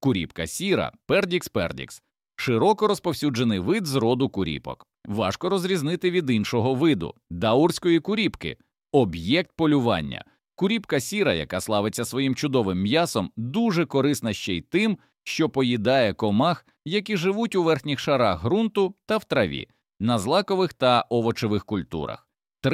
Куріпка сіра Пердікс пердікс – широко розповсюджений вид з роду куріпок. Важко розрізнити від іншого виду – даурської куріпки – об'єкт полювання. Куріпка сіра, яка славиться своїм чудовим м'ясом, дуже корисна ще й тим, що поїдає комах, які живуть у верхніх шарах ґрунту та в траві, на злакових та овочевих культурах.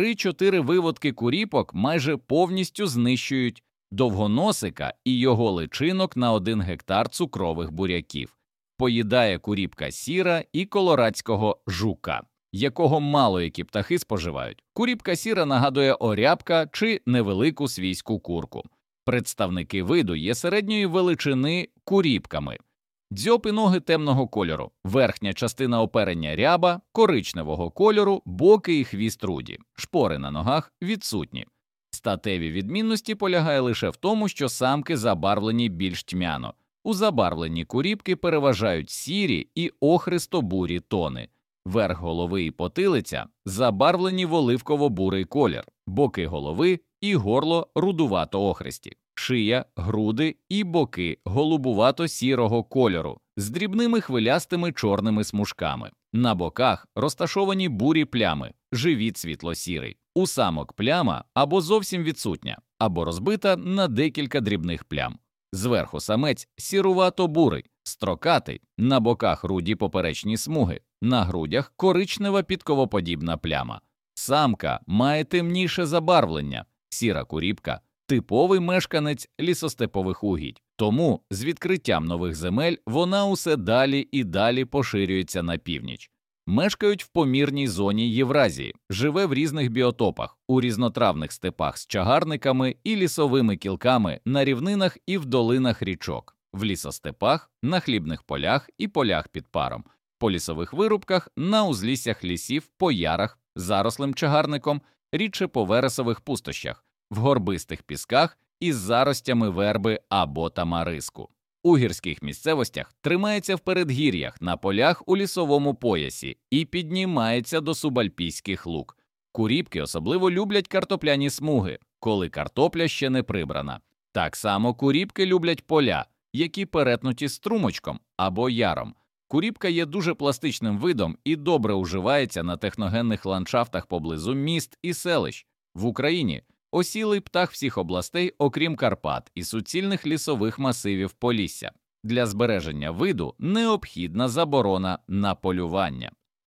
3-4 виводки куріпок майже повністю знищують довгоносика і його личинок на 1 гектар цукрових буряків. Поїдає куріпка сіра і колорадського жука, якого мало які птахи споживають. Куріпка сіра нагадує орябка чи невелику свійську курку. Представники виду є середньої величини куріпками. Дзьоб і ноги темного кольору, верхня частина оперення ряба, коричневого кольору, боки і хвіст руді, шпори на ногах відсутні. Статеві відмінності полягає лише в тому, що самки забарвлені більш тьмяно. У забарвленні куріпки переважають сірі і охристо-бурі тони. Верх голови і потилиця забарвлені в оливково-бурий колір, боки голови і горло рудувато-охристі, шия, груди і боки голубувато-сірого кольору з дрібними хвилястими чорними смужками. На боках розташовані бурі плями, живіт світло-сірий. У самок пляма або зовсім відсутня, або розбита на декілька дрібних плям. Зверху самець сірувато-бурий, строкатий, на боках руді поперечні смуги, на грудях коричнева підковоподібна пляма. Самка має темніше забарвлення, сіра куріпка – типовий мешканець лісостепових угідь. Тому з відкриттям нових земель вона усе далі і далі поширюється на північ. Мешкають в помірній зоні Євразії, живе в різних біотопах, у різнотравних степах з чагарниками і лісовими кілками на рівнинах і в долинах річок, в лісостепах, на хлібних полях і полях під паром, по лісових вирубках, на узліссях лісів, по ярах, зарослим чагарником, рідше по вересових пустощах, в горбистих пісках із заростями верби або тамариску. У гірських місцевостях тримається в передгір'ях, на полях у лісовому поясі і піднімається до субальпійських луг. Куріпки особливо люблять картопляні смуги, коли картопля ще не прибрана. Так само куріпки люблять поля, які перетнуті струмочком або яром. Куріпка є дуже пластичним видом і добре уживається на техногенних ландшафтах поблизу міст і селищ. В Україні осілий птах всіх областей, окрім Карпат і суцільних лісових масивів Полісся. Для збереження виду необхідна заборона на полювання.